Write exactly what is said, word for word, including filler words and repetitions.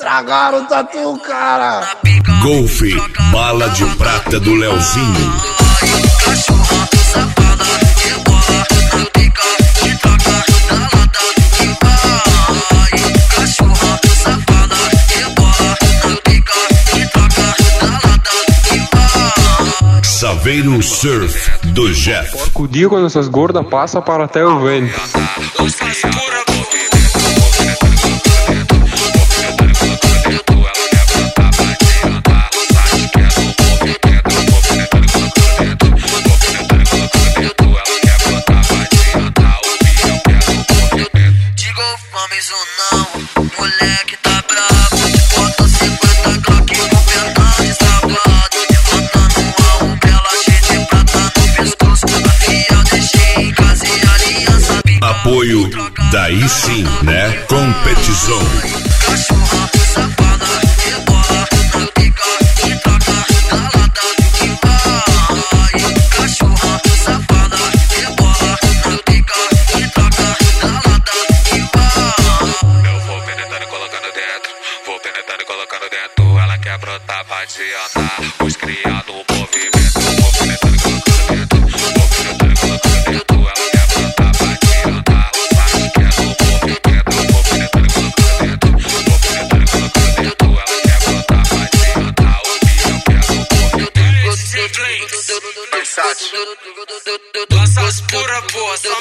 estragaram o tatu, cara. Golfe, bala de prata do Leozinho. Cachorra safada, rebola na pica e toca na lata que vai. Cachorra safada, rebola na pica e toca na lata que vai. Saveiro Surf do Jeff. Porco dia quando essas gordas passam para até o vento. Moleque tá bravo, bota cinquenta Glock no pentão de safado. Levantando a umbela cheia de prata no pescoço. A fiel deixei em casa e aliança. Apoio, daí sim, né? Competição. Cachorra safada, rebola na pica e toca na lata que vai. Cachorra safada, rebola na pica e toca na lata que vai. Eu vou penetrando e colocando dentro, vou penetrando e colocando dentro. Ela quer brotar pra adiantar, os criados, o movimento. Vou penetrando e colocando dentro, vou penetrando e colocando dentro. Ela quer brotar pra adiantar, os mais que é do movimento. Vou penetrando e colocando dentro, vou penetrando e colocando dentro. Ela quer brotar pra adiantar, o que eu quero do movimento. Duas pura boa, só